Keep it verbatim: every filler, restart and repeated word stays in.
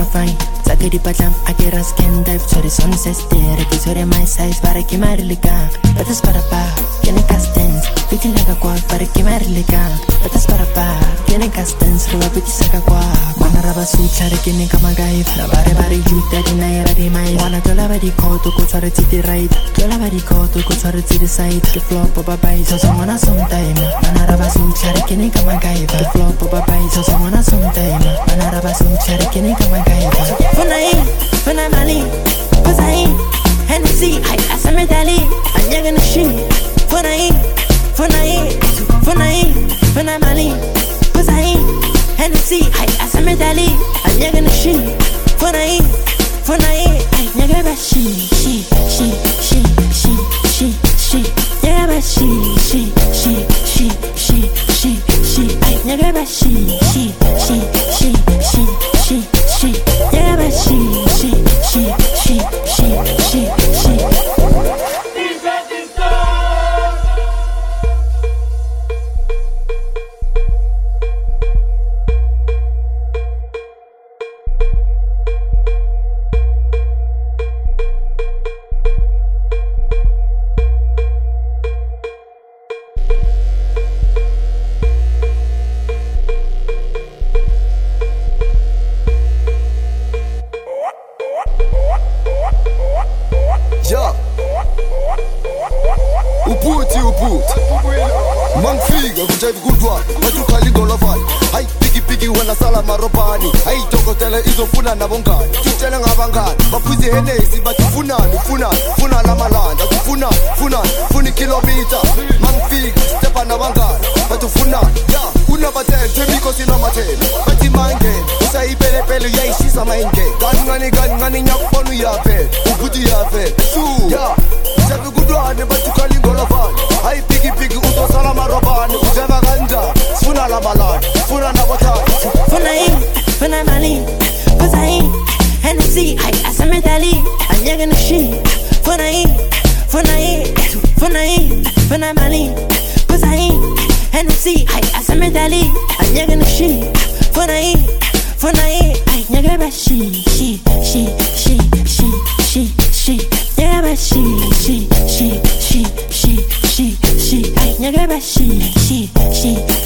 fine. Sake di patlam, I get a skin dive. Sorry, son says there. Ki sorry my size, para ki marilika. Patas para pa, kene castens. Piti laga kwa, para ki marilika. Patas para pa, kene castens. Ruba piti saka kwa. Mana raba suchare kene kamagai. Rabare bare juta di naira di mai. Wana tola bari koto ko sorry titi right. Tola bari koto ko sorry titi side. Ke flop pa bai, so someone sometime. Mana raba suchare kene kamagai. Ke flop pa bai, so someone sometime. Mana raba suchare kene kamagai. Funai, funai mali, funai, Hennessy, I asa medali, anyaga na shi. Funai, funai, funai, funai mali, funai, Hennessy, I asa medali, anyaga na shi. Funai, funai, anyaga ba shi, shi, shi, shi, shi, shi, shi, anyaga ba shi, shi, shi, shi, shi, shi, shi, anyaga ba shi, shi, shi, shi, shi, shi, shi, yeah, but she, she, she, she, she, she, she. Funa na bongani tutshele ngabangani baphuze henesi bathi funani funani funa lamalanda funa funa funa kilometer mangifika stepa nabangani bathi funani ya unabathe themiko sinomathele bathi mange usayipele pele uyayishisa mayinge kancane kancane nyakubona uyaphela ukuthi uyaphela su ya ujabe kudwane bathi khalingola fani hayi piki piki uzosala marobane ujaba kanjani funa lamalanda funa nabothanda funa yini funa mali Funai, Hennessy, I asa medali, anyaga na shi. Funai, funai, funai, funai mali. Funai, Hennessy, I asa medali, anyaga na shi. Funai, funai, anyaga ba shi, shi, shi, shi, shi, shi, shi, anyaga ba shi, shi, shi, shi, shi, shi, shi, anyaga ba shi, shi, shi.